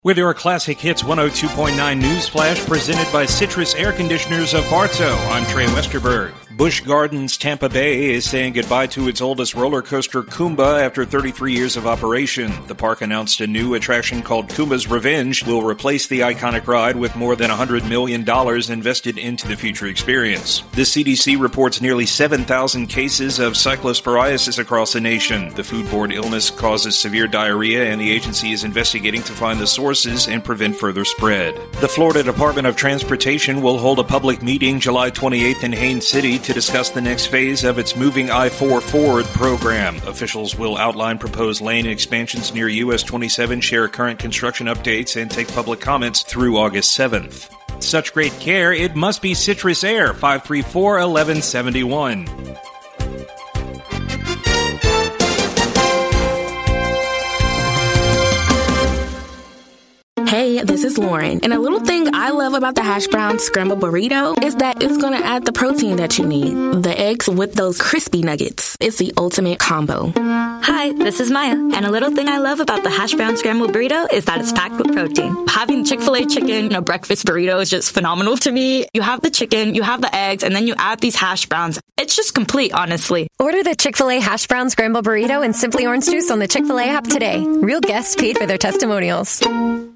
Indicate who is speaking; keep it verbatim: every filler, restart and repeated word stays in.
Speaker 1: With your Classic Hits one oh two point nine News Flash presented by Citrus Air Conditioners of Bartow, I'm Trey Westerberg. Busch Gardens Tampa Bay is saying goodbye to its oldest roller coaster, Kumba, after thirty-three years of operation. The park announced a new attraction called Kumba's Revenge will replace the iconic ride with more than one hundred million dollars invested into the future experience. The C D C reports nearly seven thousand cases of cyclosporiasis across the nation. The foodborne illness causes severe diarrhea, and the agency is investigating to find the sources and prevent further spread. The Florida Department of Transportation will hold a public meeting July twenty-eighth in Haines City to discuss the next phase of its Moving I four Forward program. Officials will outline proposed lane expansions near U S twenty-seven, share current construction updates, and take public comments through August seventh. Such great care, it must be Citrus Air, five three four, one one seven one.
Speaker 2: Hey, this is Lauren, and a little thing I love about the hash brown scrambled burrito is that it's going to add the protein that you need. The eggs with those crispy nuggets. It's the ultimate combo.
Speaker 3: Hi, this is Maya, and a little thing I love about the hash brown scrambled burrito is that it's packed with protein. Having Chick-fil-A chicken in a breakfast burrito is just phenomenal to me. You have the chicken, you have the eggs, and then you add these hash browns. It's just complete, honestly.
Speaker 4: Order the Chick-fil-A hash brown scrambled burrito and Simply Orange Juice on the Chick-fil-A app today. Real guests paid for their testimonials.